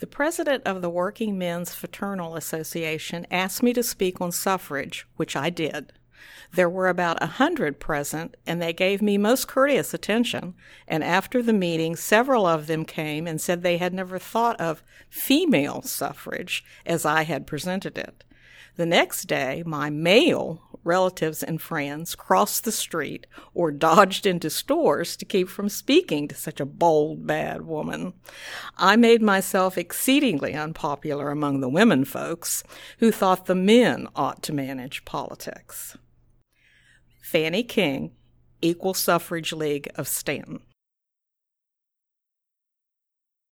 The president of the Working Men's Fraternal Association asked me to speak on suffrage, which I did. There were about 100 present, and they gave me most courteous attention, and after the meeting, several of them came and said they had never thought of female suffrage as I had presented it. The next day, my male relatives and friends crossed the street or dodged into stores to keep from speaking to such a bold, bad woman. I made myself exceedingly unpopular among the women folks who thought the men ought to manage politics. Fannie King, Equal Suffrage League of Stanton.